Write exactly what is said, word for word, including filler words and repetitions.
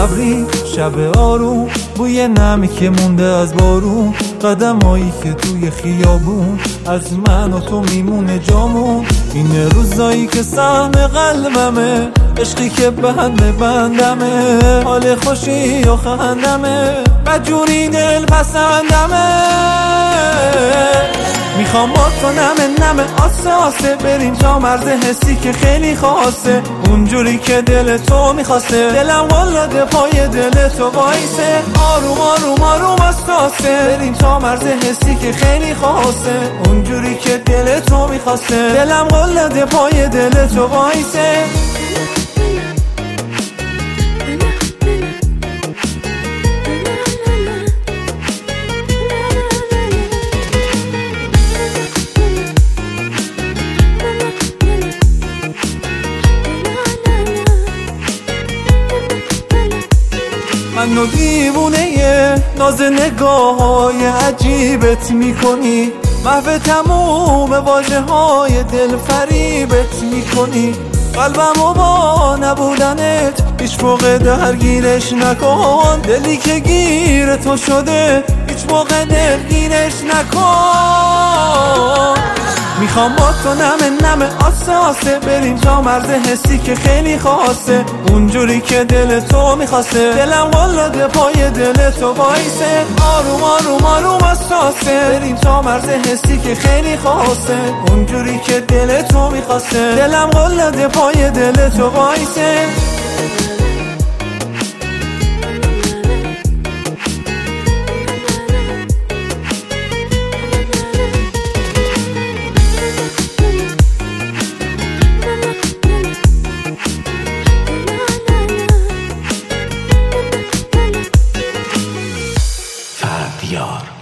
تبریک شب آروم، بوی نمی که مونده از بارون، قدمایی که توی خیابون از من و تو میمونه جامون. این روزایی که سهم قلبمه، عشقی که بند بندمه، حال خوشی و خندمه، بدجوری دل پسندمه. میخوام با تو نمه نمه آسه آسه بریم تا مرز حسی که خیلی خاصه، اونجوری که دل تو میخواسته، دلم قلاده پای دل تو وایسه. آروم آروم آروم استاسه بریم تا مرز حسی که خیلی خاصه، اونجوری که دل تو میخواسته، دلم قلاده پای دل تو وایسه. منو دیوونه یه ناز نگاه های عجیبت میکنی، محو تموم واژه های دل فریبت میکنی. قلبمو با نبودنت هیچ موقع درگیرش نکن، دلی که گیر تو شده هیچ موقع دلگیرش نکن. میخوام با تو نمه نمه آسه آسه بریم تا مرز حسی که خیلی خاصه، اونجوری که دل تو میخواسته، دلم قلاده پای دل تو وایسه. آروم آروم آروم استاسه بریم تا مرز حسی که خیلی خاصه، اونجوری که دل تو میخواسته، دلم قلاده پای دل تو وایسه. فردیار.